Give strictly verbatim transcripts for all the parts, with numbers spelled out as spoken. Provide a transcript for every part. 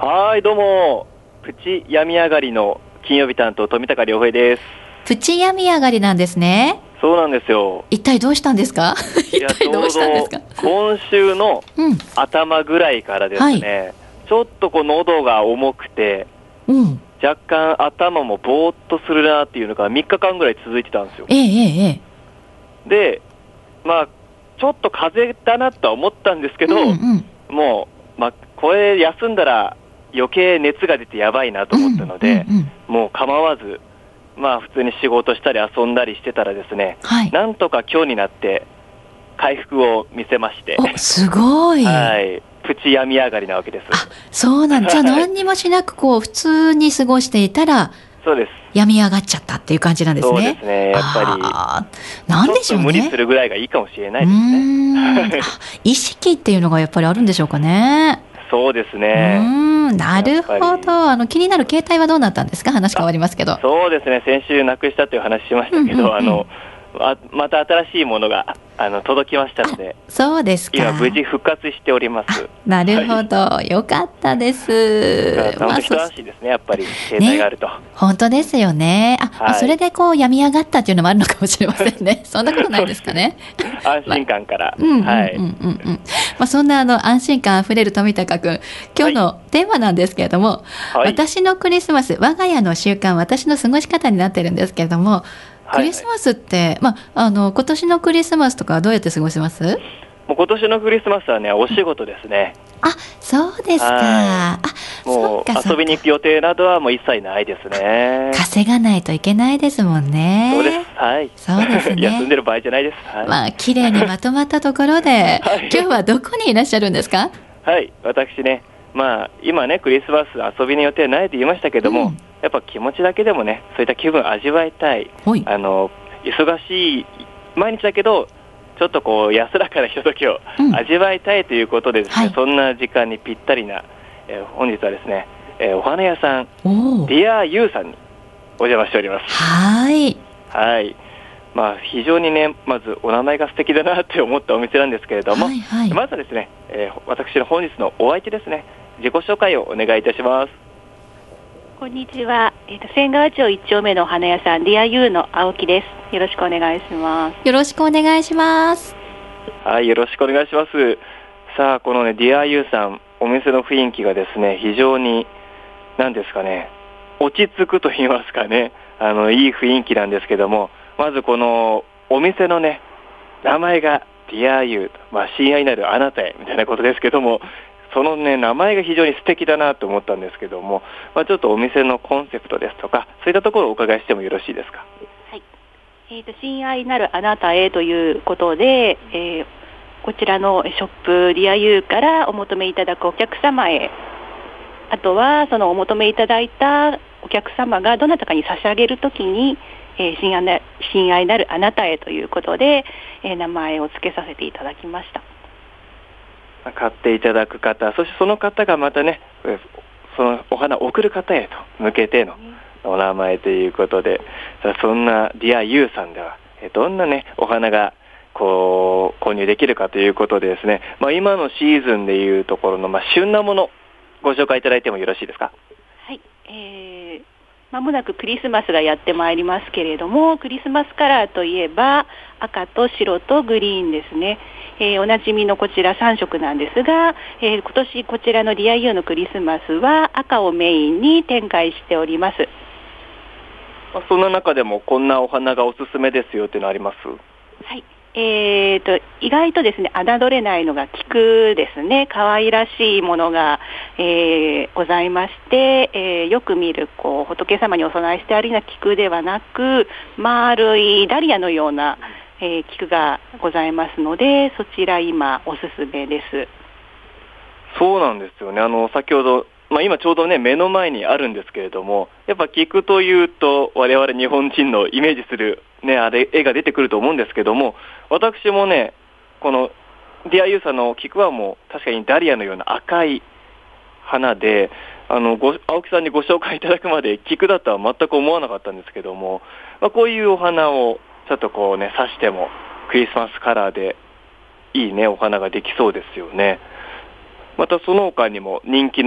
はい、どうもプチ病み上がりの金曜日担当富高良平です。 プチ病み上がりなんですね。 そうなんですよ。 一体どうしたんですか一体どうしたんですか。 今週の頭ぐらいからですね、うんはい、ちょっとこう喉が重くて、うん、若干頭もぼーっとするなっていうのがみっかかんぐらい続いてたんですよ。 ええええでまあちょっと風邪だなとは思ったんですけど、うんうん、もう、まあ、これ休んだら余計熱が出てやばいなと思ったので、うんうんうん、もう構わず、まあ、普通に仕事したり遊んだりしてたらですね、はい、なんとか今日になって回復を見せまして、 おすごい、 はい、プチ病み上がりなわけです。 あ、そうなんじゃあ何にもしなくこう普通に過ごしていたらそうです、 病み上がっちゃったっていう感じなんですね。 そうですね、やっぱりなんでしょうね、ちょっと無理するぐらいがいいかもしれないですね。 意識っていうのがやっぱりあるんでしょうかね。 そうですね。 うーん、なるほど。あの気になる携帯はどうなったんですか。話変わりますけど。 そうですね、先週なくしたという話しましたけど、うんうんうん、あのあまた新しいものがあの届きましたので、 そうですか、 今無事復活しております。 なるほど、はい、よかったです。 まあ、一安心ですね、やっぱり携帯があると、ね、 本当ですよね。あ、はい、それでこう病み上がったっていうのもあるのかもしれませんね。そんなことないですかね。 安心感から、 はい。まあそんなあの安心感あふれる富高君、今日のテーマなんですけれども、はい、私のクリスマス、我が家の習慣、私の過ごし方になってるんですけれども。クリスマスって、はいはい、まあ、あの今年のクリスマスとかはどうやって過ごします？ もう今年のクリスマスはね、お仕事ですね。 あ、そうですか。あ、 もう遊びに行く予定などはもう一切ないですね。 稼がないといけないですもんね。 そうです。はい。 そうですね。 休んでる場合じゃないです。はい、 まあ綺麗にまとまったところで、はい、今日はどこにいらっしゃるんですか？ はい、私ね、まあ今ねクリスマス遊びに予定ないと言いましたけども、うん、やっぱ気持ちだけでもね、そういった気分を味わいたい。あの忙しい毎日だけどちょっとこう安らかなひとときを味わいたいということでですね、うん、はい、そんな時間にぴったりな、えー、本日はですね、えー、お花屋さんディアユーさんにお邪魔しております。 はいはい、まあ、非常にね、まずお名前が素敵だなって思ったお店なんですけれども、はいはい、まずはですね、えー、私の本日のお相手ですね、自己紹介をお願いいたします。 こんにちは、えーと、千川町一丁目のお花屋さんディアユーの青木です。よろしくお願いします。 よろしくお願いします。 はい、よろしくお願いします。さあ、このねディアユーさん、お店の雰囲気がですね、非常に何ですかね、落ち着くと言いますかね、あのいい雰囲気なんですけども、まずこのお店のね名前がディアユー、まあ、親愛なるあなたへみたいなことですけども、そのね名前が非常に素敵だなと思ったんですけども、まあ、ちょっとお店のコンセプトですとかそういったところをお伺いしてもよろしいですか？ はい、えーと、親愛なるあなたへということで、えー、こちらのショップディアユーからお求めいただくお客様へ、あとはそのお求めいただいたお客様がどなたかに差し上げるときに、えー、親愛な、親愛なるあなたへということで、えー、名前を付けさせていただきました。 買っていただく方、そしてその方がまたね、そのお花を送る方へと向けてのお名前ということで、そんなディアユーさんではどんなねお花がこう購入できるかということでですね、まあ、今のシーズンでいうところの、まあ、旬なものご紹介いただいてもよろしいですか？ はい、えー、まもなくクリスマスがやってまいりますけれども、クリスマスカラーといえば赤と白とグリーンですね。えー、おなじみのこちらさん色なんですが、えー、今年こちらのディアユーのクリスマスは赤をメインに展開しております。 そんな中でもこんなお花がおすすめですよっていうのあります？ はい、えーと、意外とですね侮れないのが菊ですね。可愛らしいものが、えー、ございまして、えー、よく見るこう仏様にお供えしてあるような菊ではなく、丸いダリアのような、えー、菊がございますので、そちら今おすすめです。 そうなんですよね。あの先ほど、まあ、今ちょうどね目の前にあるんですけれども、やっぱ菊というと我々日本人のイメージする、ね、あれ絵が出てくると思うんですけども、私もねこのディアユーさんの菊はもう確かにダリアのような赤い花で、あのご青木さんにご紹介いただくまで菊だとは全く思わなかったんですけども、まあ、こういうお花をちょっとこうね刺してもクリスマスカラーでいいねお花ができそうですよね。またその他にも人気の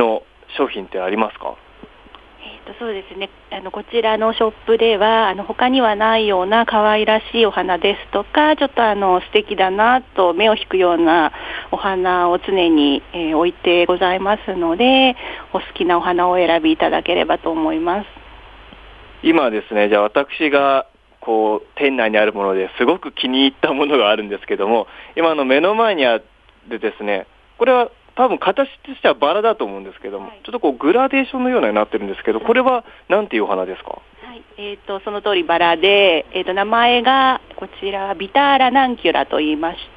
商品ってありますか？ えー、とそうですね、あのこちらのショップではあの他にはないような可愛らしいお花ですとか、ちょっとあの素敵だなと目を引くようなお花を常に、えー、置いてございますので、お好きなお花をお選びいただければと思います。 今ですね、じゃあ私がこう店内にあるものですごく気に入ったものがあるんですけども、今の目の前にあってですね、これは多分形としてはバラだと思うんですけども、はい、ちょっとこうグラデーションのようになってるんですけど、これは何ていうお花ですか？ はい、えー、とその通りバラで、えー、と名前がこちらビターラナンキュラと言いまして、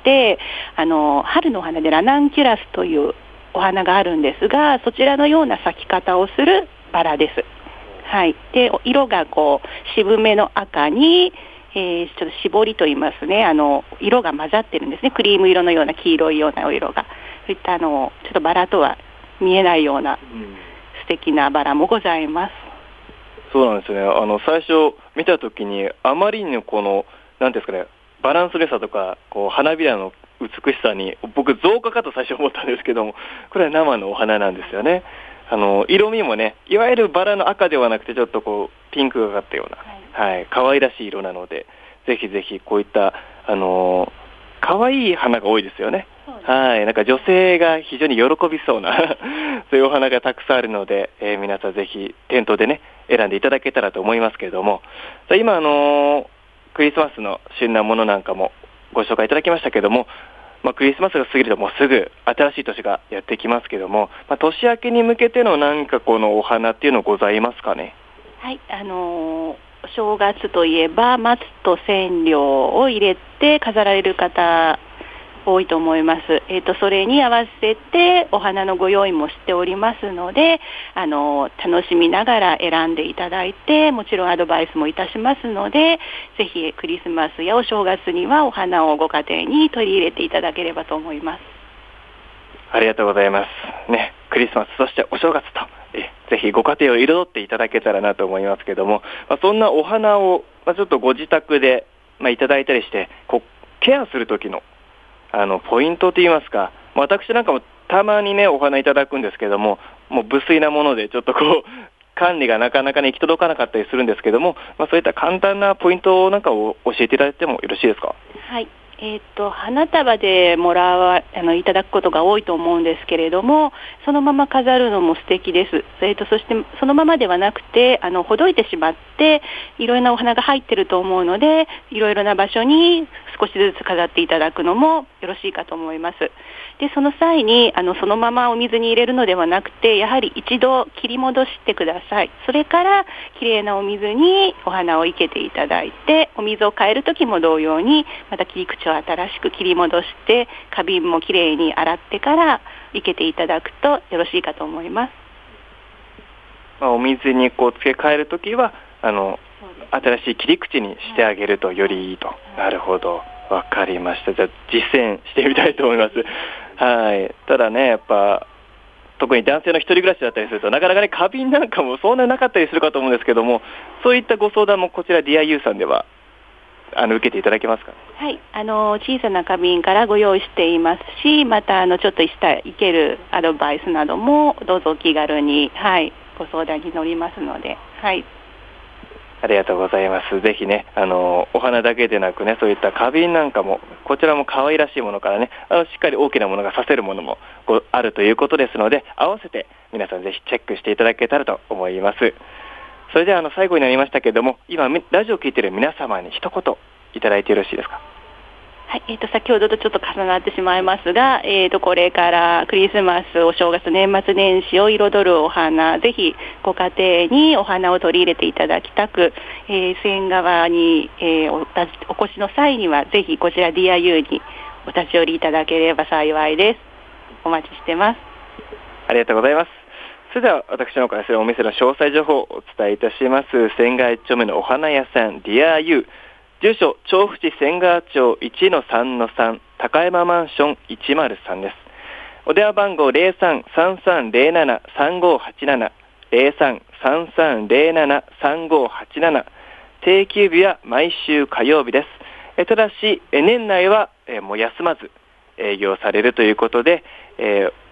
あの春の花でラナンキュラスというお花があるんですが、そちらのような咲き方をするバラです。はい、で色がこう渋めの赤に、えー、ちょっと絞りと言いますね、あの色が混ざってるんですね。クリーム色のような黄色いようなお色が、そういったあのちょっとバラとは見えないような素敵なバラもございます。 そうなんですね。あの最初見たときにあまりにこのなんですかね、バランスの良さとかこう花びらの美しさに僕造花かと最初思ったんですけども、これは生のお花なんですよね。あの色味もね、いわゆるバラの赤ではなくてちょっとこうピンクがかったような、はいはい、可愛らしい色なので、ぜひぜひこういったあの可愛い花が多いですよね。はい、なんか女性が非常に喜びそうなそういうお花がたくさんあるので、えー、皆さんぜひ店頭でね選んでいただけたらと思いますけれども、今あのー、クリスマスの旬なものなんかもご紹介いただきましたけども、まあ、クリスマスが過ぎるともうすぐ新しい年がやってきますけども、まあ、年明けに向けてのなんかこのお花っていうのございますかね？ はい、あのー、正月といえば松と千両を入れて飾られる方多いと思います。えーと、それに合わせてお花のご用意もしておりますので、あの楽しみながら選んでいただいて、もちろんアドバイスもいたしますので、ぜひクリスマスやお正月にはお花をご家庭に取り入れていただければと思います。 ありがとうございますね。クリスマスそしてお正月とえぜひご家庭を彩っていただけたらなと思いますけども、まあ、そんなお花を、まあ、ちょっとご自宅で、まあ、いただいたりしてこうケアする時のあのポイントといいますか、私なんかもたまにねお花いただくんですけども、もう無粋なものでちょっとこう管理がなかなかね行き届かなかったりするんですけども、まあ、そういった簡単なポイントなんかを教えていただいてもよろしいですか？ はい、えー、と花束でもらわあのいただくことが多いと思うんですけれども、そのまま飾るのも素敵です。えー、とそしてそのままではなくてあのほどいてしまっていろいろなお花が入ってると思うので、いろいろな場所に少しずつ飾っていただくのもよろしいかと思います。でその際にあのそのままお水に入れるのではなくて、やはり一度切り戻してください。それからきれいなお水にお花を生けていただいて、お水を変える時も同様にまた切り口を新しく切り戻して花瓶もきれいに洗ってから生けていただくとよろしいかと思います。 まあ、お水にこう付け替えるときはあの新しい切り口にしてあげるとよりいいと、はい、なるほど、わかりました。じゃあ実践してみたいと思います。はい。ただねやっぱ特に男性の一人暮らしだったりするとなかなかね花瓶なんかもそんなになかったりするかと思うんですけども、そういったご相談もこちら ディーアイユー さんではあの受けていただけますか？ はい、あの小さな花瓶からご用意していますし、またあのちょっとしたいけるアドバイスなどもどうぞお気軽に、はい、ご相談に乗りますので、はい、 ありがとうございます。ぜひねあのお花だけでなくね、そういった花瓶なんかもこちらも可愛らしいものからね、あのしっかり大きなものが刺せるものもこうあるということですので、合わせて皆さんぜひチェックしていただけたらと思います。それではあの最後になりましたけれども、今ラジオを聞いている皆様に一言いただいてよろしいですか？ はい、えー、と先ほどとちょっと重なってしまいますが、えー、とこれからクリスマス、お正月、年末年始を彩るお花、ぜひご家庭にお花を取り入れていただきたく、えー、線側に、えー、お, お越しの際にはぜひこちら ディーアイユー にお立ち寄りいただければ幸いです。お待ちしてます。 ありがとうございます。それでは私の方からするお店の詳細情報をお伝えいたします。千賀一丁目のお花屋さん ディーアイユー、住所調布市千賀町 いちのさんのさん 高山マンションいちまるさんです。お電話番号 ゼロさん さんさんゼロなな さんごはちなな ゼロさん さんさんゼロなな さんごはちなな、定休日は毎週火曜日です。えただしえ年内はえもう休まず営業されるということで、えー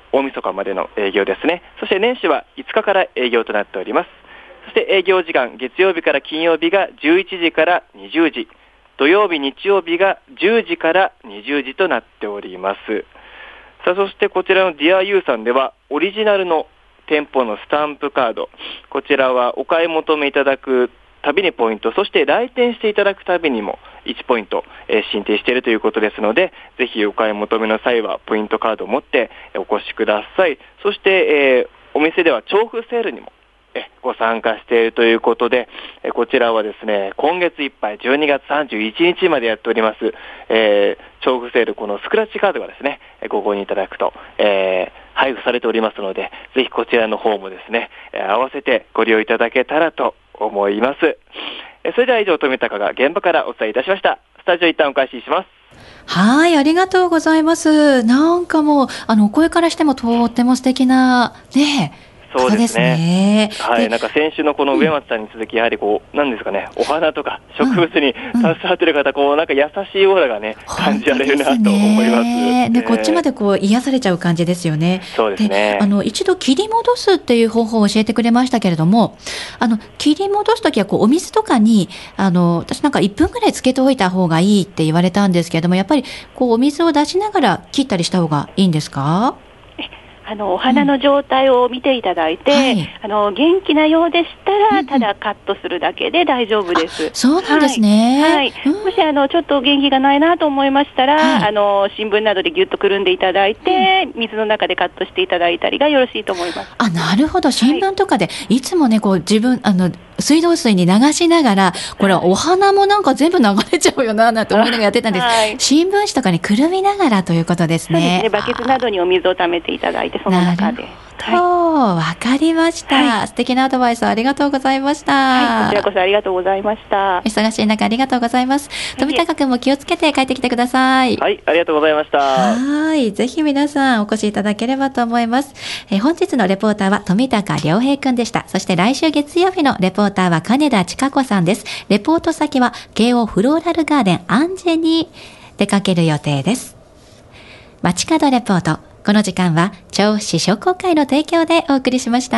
大晦日までの営業ですね。そして年始はいつかから営業となっております。そして営業時間、月曜日から金曜日がじゅういちじからにじゅうじ、土曜日、日曜日がじゅうじからにじゅうじとなっております。さあ、そしてこちらの ディアユー さんではオリジナルの店舗のスタンプカード、こちらはお買い求めいただくたびにポイント、そして来店していただくたびにもいちポイント、えー、申請しているということですので、ぜひお買い求めの際はポイントカードを持ってお越しください。そして、えー、お店では調布セールにもご参加しているということで、こちらはですね、今月いっぱいじゅうにがつさんじゅういちにちまでやっております、えー、調布セール、このスクラッチカードがですね、ご購入いただくと、えー、配布されておりますので、ぜひこちらの方もですね、合わせてご利用いただけたらと思います。それでは以上、富高が現場からお伝えいたしました。スタジオ一旦お返しします。 はい、ありがとうございます。なんかもう、あの、お声からしてもとっても素敵な、ね、 そうですね。 ですね。 はい、なんか先週のこの植松さんに続き、やはりこう、なんですかね、お花とか植物に携わっている方、こう、なんか優しいオーラがね、感じられるなと思います。 で、ね、こっちまでこう、癒されちゃう感じですよね。 そうですね。 あの、一度切り戻すっていう方法を教えてくれましたけれども、あの、切り戻すときは、こう、お水とかに、あの、私なんかいっぷんぐらいつけておいた方がいいって言われたんですけれども、やっぱり、こう、お水を出しながら切ったりした方がいいんですか？ あのお花の状態を見ていただいて、うんはい、あの元気なようでしたら、うん、ただカットするだけで大丈夫です。 そうなんですね。 はいはい、うん、もしあのちょっと元気がないなと思いましたら、はい、あの新聞などでギュッとくるんでいただいて、うん、水の中でカットしていただいたりがよろしいと思います。 あ、なるほど。新聞とかで、はい、いつもねこう自分あの水道水に流しながら、これはお花もなんか全部流れちゃうよななんて思いながらやってたんです。はい、新聞紙とかにくるみながらということですね。 そうですね。バケツなどにお水を溜めていただいて、その中で。 わ、はい、かりました、はい。素敵なアドバイスありがとうございました。 はい、こちらこそありがとうございました。 忙しい中ありがとうございます。富高くんも気をつけて帰ってきてください。 はい、ありがとうございました。 はい、ぜひ皆さんお越しいただければと思います。え本日のレポーターは富高良平くんでした。そして来週月曜日のレポーターは金田千佳子さんです。レポート先は慶応フローラルガーデンアンジェに出かける予定です。街角レポート。この時間は調布市商工会の提供でお送りしました。